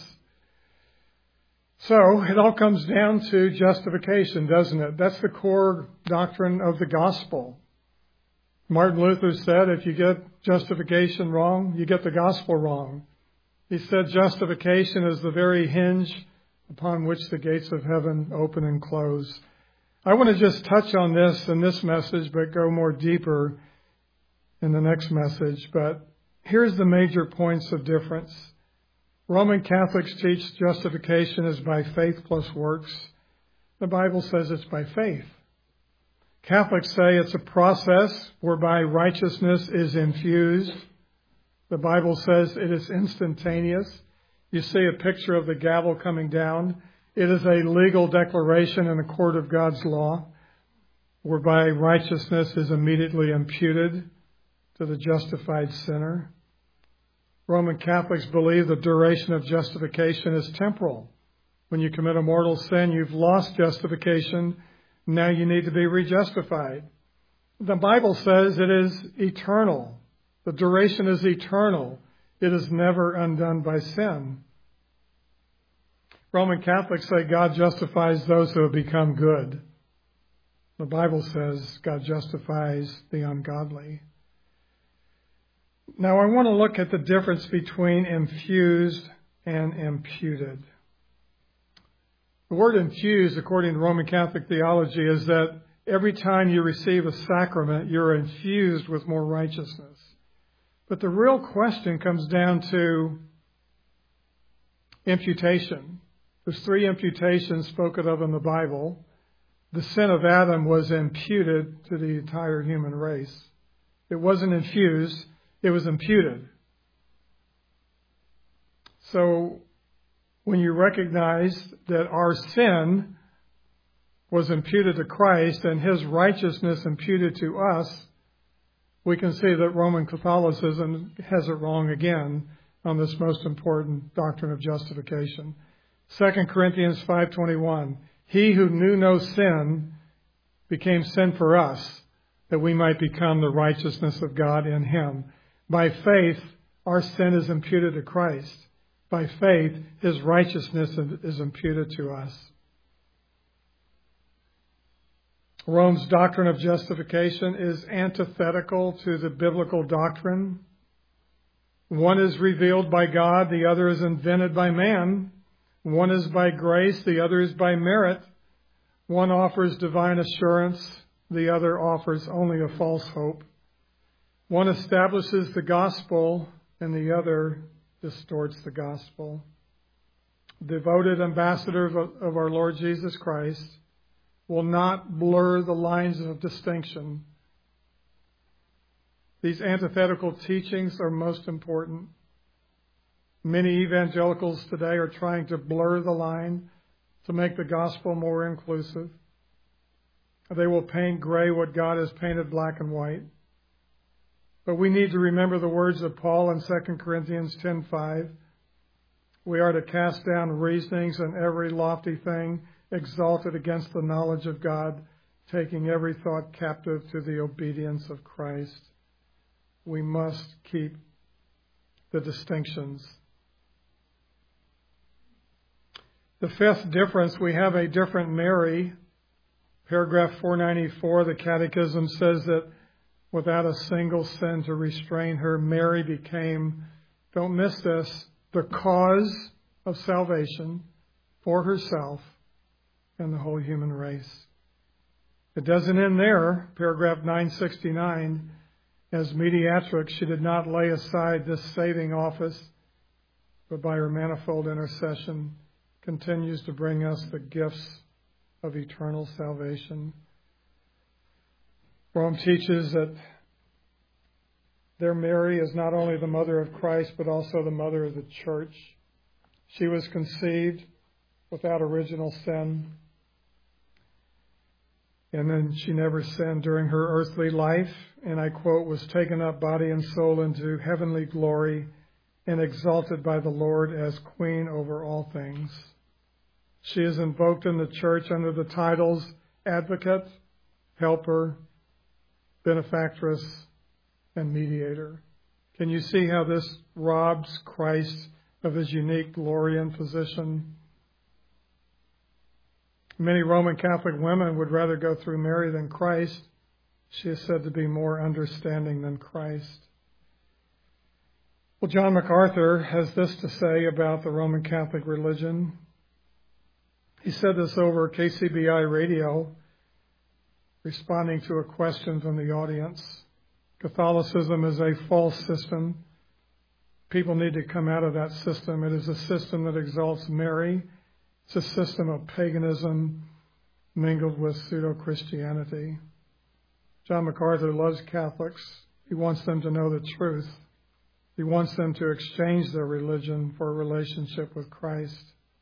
So it all comes down to justification, doesn't it? That's the core doctrine of the gospel. Martin Luther said, if you get justification wrong, you get the gospel wrong. He said justification is the very hinge upon which the gates of heaven open and close. I want to just touch on this in this message, but go more deeper in the next message. But here's the major points of difference. Roman Catholics teach justification is by faith plus works. The Bible says it's by faith. Catholics say it's a process whereby righteousness is infused. The Bible says it is instantaneous. You see a picture of the gavel coming down. It is a legal declaration in the court of God's law, whereby righteousness is immediately imputed to the justified sinner. Roman Catholics believe the duration of justification is temporal. When you commit a mortal sin, you've lost justification, Now you need to be rejustified. The Bible says it is eternal. The duration is eternal. It is never undone by sin. Roman Catholics say God justifies those who have become good. The Bible says God justifies the ungodly. Now I want to look at the difference between infused and imputed. The word infused, according to Roman Catholic theology, is that every time you receive a sacrament, you're infused with more righteousness. But the real question comes down to imputation. There's 3 imputations spoken of in the Bible. The sin of Adam was imputed to the entire human race. It wasn't infused, it was imputed. So when you recognize that our sin was imputed to Christ and His righteousness imputed to us, we can see that Roman Catholicism has it wrong again on this most important doctrine of justification. 2 Corinthians 5:21, He who knew no sin became sin for us, that we might become the righteousness of God in Him. By faith, our sin is imputed to Christ. By faith, His righteousness is imputed to us. Rome's doctrine of justification is antithetical to the biblical doctrine. One is revealed by God, the other is invented by man. One is by grace, the other is by merit. One offers divine assurance, the other offers only a false hope. One establishes the gospel, and the other distorts the gospel. Devoted ambassador of our Lord Jesus Christ will not blur the lines of distinction. These antithetical teachings are most important. Many evangelicals today are trying to blur the line to make the gospel more inclusive. They will paint gray what God has painted black and white. But we need to remember the words of Paul in 2 Corinthians 10:5. We are to cast down reasonings and every lofty thing exalted against the knowledge of God, taking every thought captive to the obedience of Christ. We must keep the distinctions. The 5th difference, we have a different Mary. Paragraph 494, the Catechism says that without a single sin to restrain her, Mary became, don't miss this, the cause of salvation for herself and the whole human race. It doesn't end there. Paragraph 969, as mediatrix, she did not lay aside this saving office, but by her manifold intercession continues to bring us the gifts of eternal salvation. Rome teaches that their Mary is not only the mother of Christ, but also the mother of the church. She was conceived without original sin, and then she never sinned during her earthly life, and I quote, was taken up body and soul into heavenly glory and exalted by the Lord as queen over all things. She is invoked in the church under the titles advocate, helper, benefactress, and mediator. Can you see how this robs Christ of His unique glory and position? Many Roman Catholic women would rather go through Mary than Christ. She is said to be more understanding than Christ. Well, John MacArthur has this to say about the Roman Catholic religion. He said this over KCBI radio, responding to a question from the audience. Catholicism is a false system. People need to come out of that system. It is a system that exalts Mary. It's a system of paganism mingled with pseudo-Christianity. John MacArthur loves Catholics. He wants them to know the truth. He wants them to exchange their religion for a relationship with Christ.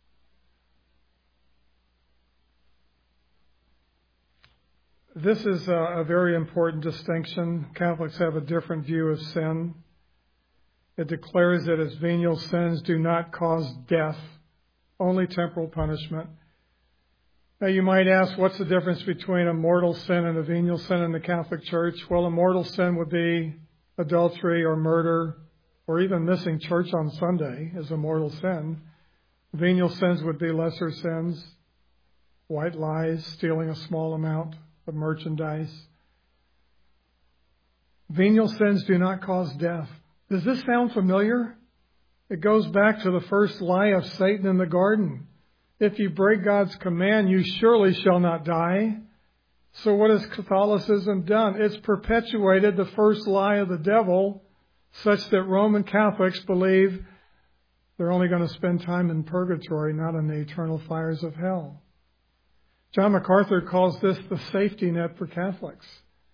This is a very important distinction. Catholics have a different view of sin. It declares that its venial sins do not cause death, only temporal punishment. Now you might ask, what's the difference between a mortal sin and a venial sin in the Catholic Church? Well, a mortal sin would be adultery or murder or even missing church on Sunday is a mortal sin. Venial sins would be lesser sins, white lies, stealing a small amount of merchandise. Venial sins do not cause death. Does this sound familiar? It goes back to the first lie of Satan in the garden. If you break God's command, you surely shall not die. So what has Catholicism done? It's perpetuated the first lie of the devil, such that Roman Catholics believe they're only going to spend time in purgatory, not in the eternal fires of hell. John MacArthur calls this the safety net for Catholics.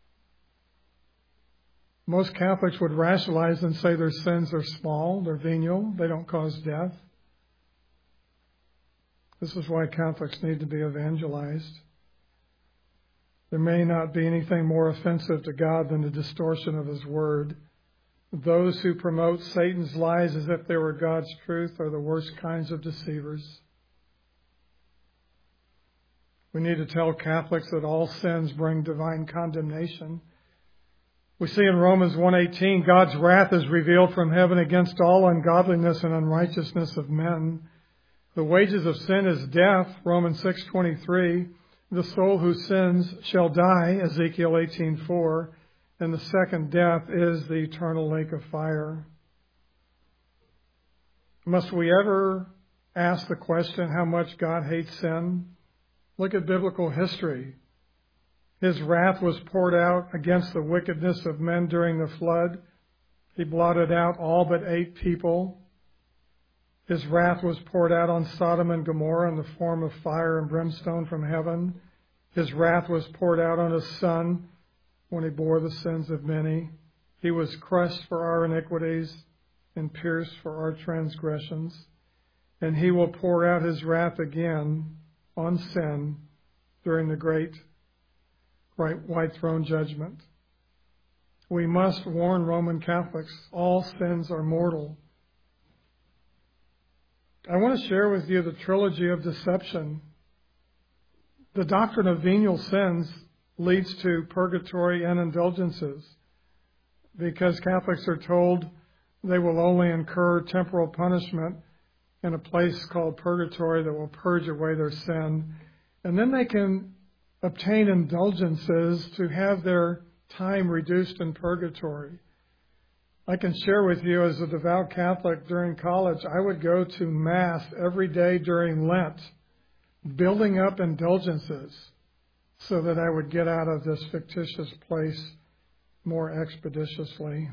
Most Catholics would rationalize and say their sins are small, they're venial, they don't cause death. This is why Catholics need to be evangelized. There may not be anything more offensive to God than the distortion of His Word. Those who promote Satan's lies as if they were God's truth are the worst kinds of deceivers. We need to tell Catholics that all sins bring divine condemnation. We see in Romans 1:18, God's wrath is revealed from heaven against all ungodliness and unrighteousness of men. The wages of sin is death, Romans 6:23. The soul who sins shall die, Ezekiel 18:4. And the second death is the eternal lake of fire. Must we ever ask the question how much God hates sin? Look at biblical history. His wrath was poured out against the wickedness of men during the flood. He blotted out all but 8 people. His wrath was poured out on Sodom and Gomorrah in the form of fire and brimstone from heaven. His wrath was poured out on His Son when He bore the sins of many. He was crushed for our iniquities and pierced for our transgressions. And He will pour out His wrath again on sin during the great white throne judgment. We must warn Roman Catholics, all sins are mortal. I want to share with you the trilogy of deception. The doctrine of venial sins leads to purgatory and indulgences because Catholics are told they will only incur temporal punishment in a place called purgatory that will purge away their sin. And then they can obtain indulgences to have their time reduced in purgatory. I can share with you, as a devout Catholic during college, I would go to Mass every day during Lent, building up indulgences so that I would get out of this fictitious place more expeditiously.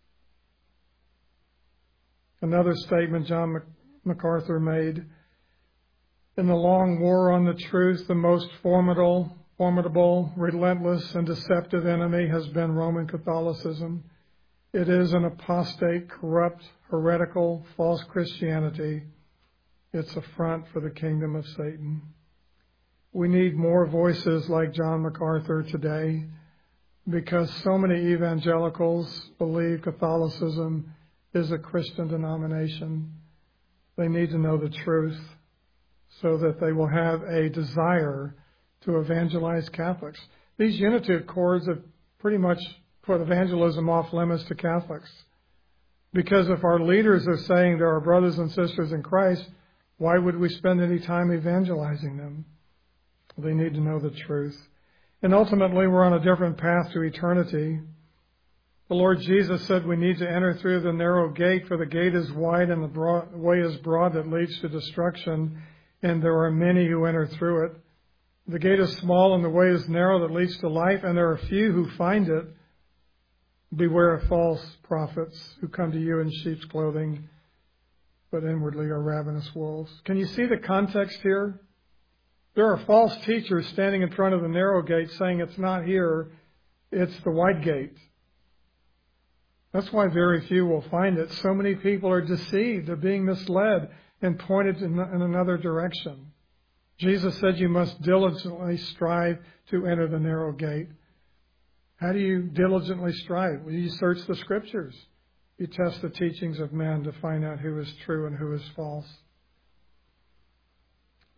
Another statement John MacArthur made: in the long war on the truth, the most formidable, relentless, and deceptive enemy has been Roman Catholicism. It is an apostate, corrupt, heretical, false Christianity. It's a front for the kingdom of Satan. We need more voices like John MacArthur today because so many evangelicals believe Catholicism is a Christian denomination. They need to know the truth so that they will have a desire to evangelize Catholics. These unity accords have pretty much put evangelism off limits to Catholics. Because if our leaders are saying to our brothers and sisters in Christ, why would we spend any time evangelizing them? They need to know the truth. And ultimately, we're on a different path to eternity. The Lord Jesus said we need to enter through the narrow gate, for the gate is wide and the way is broad that leads to destruction, and there are many who enter through it. The gate is small and the way is narrow that leads to life, and there are few who find it. Beware of false prophets who come to you in sheep's clothing, but inwardly are ravenous wolves. Can you see the context here? There are false teachers standing in front of the narrow gate saying it's not here, it's the wide gate. That's why very few will find it. So many people are deceived, they're being misled and pointed in another direction. Jesus said you must diligently strive to enter the narrow gate. How do you diligently strive? Well, you search the Scriptures. You test the teachings of men to find out who is true and who is false.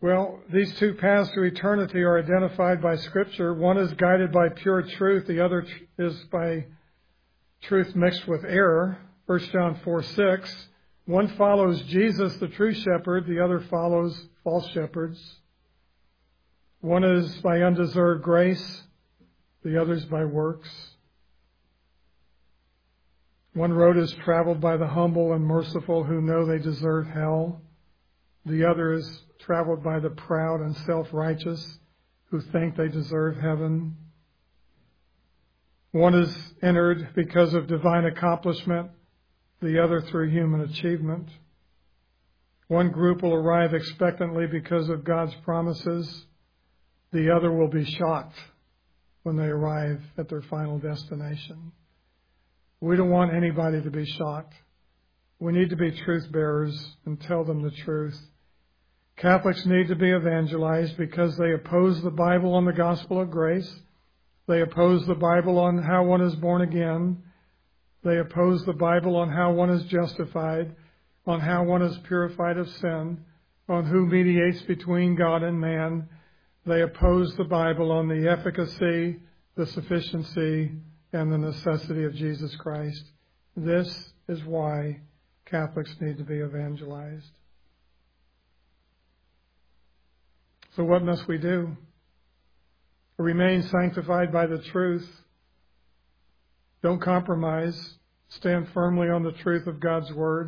Well, these two paths to eternity are identified by Scripture. One is guided by pure truth. The other is by truth mixed with error. 1 John 4:6. One follows Jesus, the true shepherd. The other follows false shepherds. One is by undeserved grace. The other is by works. One road is traveled by the humble and merciful who know they deserve hell. The other is traveled by the proud and self-righteous who think they deserve heaven. One is entered because of divine accomplishment, the other through human achievement. One group will arrive expectantly because of God's promises. The other will be shocked when they arrive at their final destination. We don't want anybody to be shocked. We need to be truth bearers and tell them the truth. Catholics need to be evangelized because they oppose the Bible on the gospel of grace. They oppose the Bible on how one is born again. They oppose the Bible on how one is justified, on how one is purified of sin, on who mediates between God and man. They oppose the Bible on the efficacy, the sufficiency, and the necessity of Jesus Christ. This is why Catholics need to be evangelized. So what must we do? Remain sanctified by the truth. Don't compromise. Stand firmly on the truth of God's Word.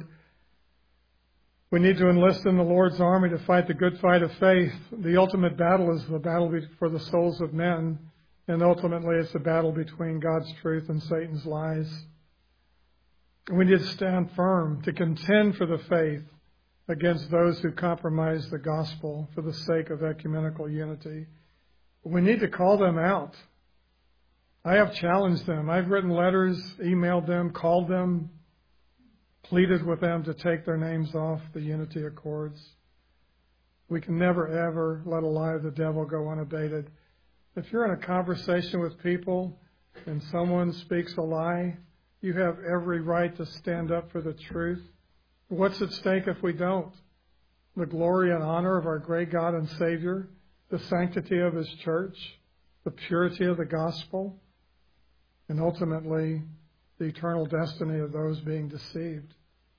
We need to enlist in the Lord's army to fight the good fight of faith. The ultimate battle is the battle for the souls of men, and ultimately it's a battle between God's truth and Satan's lies. We need to stand firm, to contend for the faith against those who compromise the gospel for the sake of ecumenical unity. We need to call them out. I have challenged them. I've written letters, emailed them, called them, pleaded with them to take their names off the unity accords. We can never, ever let a lie of the devil go unabated. If you're in a conversation with people and someone speaks a lie, you have every right to stand up for the truth. What's at stake if we don't? The glory and honor of our great God and Savior, the sanctity of His church, the purity of the gospel, and ultimately the eternal destiny of those being deceived.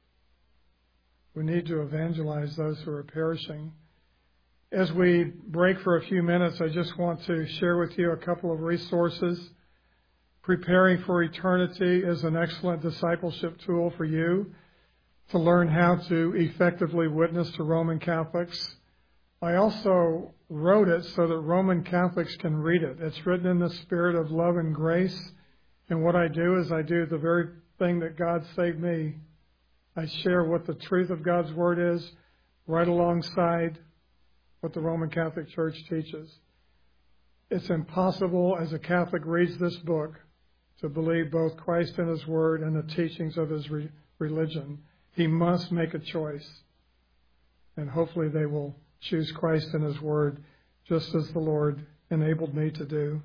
We need to evangelize those who are perishing. As we break for a few minutes, I just want to share with you a couple of resources. Preparing for Eternity is an excellent discipleship tool for you to learn how to effectively witness to Roman Catholics. I also wrote it so that Roman Catholics can read it. It's written in the spirit of love and grace. And what I do is I do the very thing that God saved me. I share what the truth of God's Word is right alongside what the Roman Catholic Church teaches. It's impossible as a Catholic reads this book to believe both Christ and His Word and the teachings of His religion. He must make a choice. And hopefully they will choose Christ and His Word just as the Lord enabled me to do.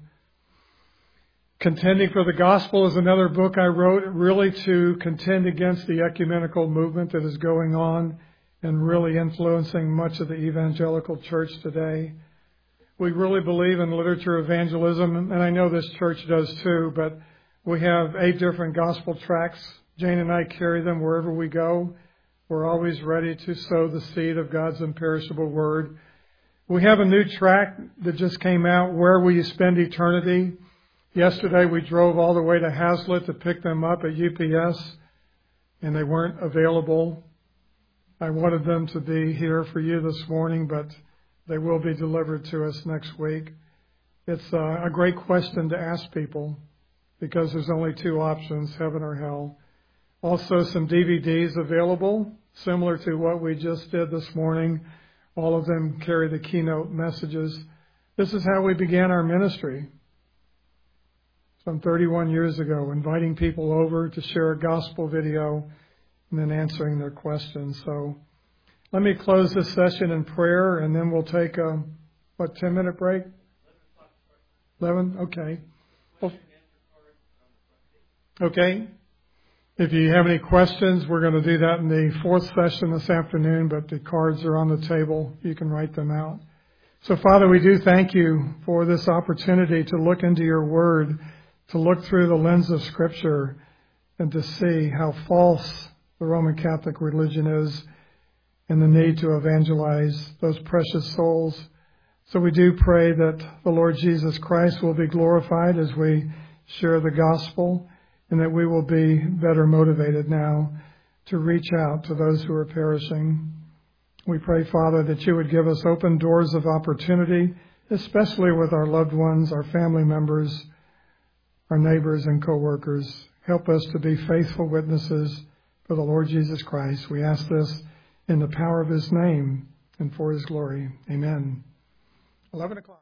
Contending for the Gospel is another book I wrote really to contend against the ecumenical movement that is going on and really influencing much of the evangelical church today. We really believe in literature evangelism, and I know this church does too, but we have 8 different gospel tracts. Jane and I carry them wherever we go. We're always ready to sow the seed of God's imperishable Word. We have a new tract that just came out, Where Will You Spend Eternity? Yesterday we drove all the way to Hazlitt to pick them up at UPS, and they weren't available. I wanted them to be here for you this morning, but they will be delivered to us next week. It's a great question to ask people because there's only 2 options, heaven or hell. Also some DVDs available, similar to what we just did this morning. All of them carry the keynote messages. This is how we began our ministry some 31 years ago, inviting people over to share a gospel video and then answering their questions. So let me close this session in prayer, and then we'll take a, 10-minute break? 11? Okay. Well, okay. If you have any questions, we're going to do that in the fourth session this afternoon, but the cards are on the table. You can write them out. So, Father, we do thank you for this opportunity to look into your word, to look through the lens of Scripture, and to see how false the Roman Catholic religion is and the need to evangelize those precious souls. So we do pray that the Lord Jesus Christ will be glorified as we share the gospel, and that we will be better motivated now to reach out to those who are perishing. We pray, Father, that you would give us open doors of opportunity, especially with our loved ones, our family members, our neighbors and co-workers. Help us to be faithful witnesses for the Lord Jesus Christ. We ask this in the power of his name and for his glory. Amen. 11 o'clock.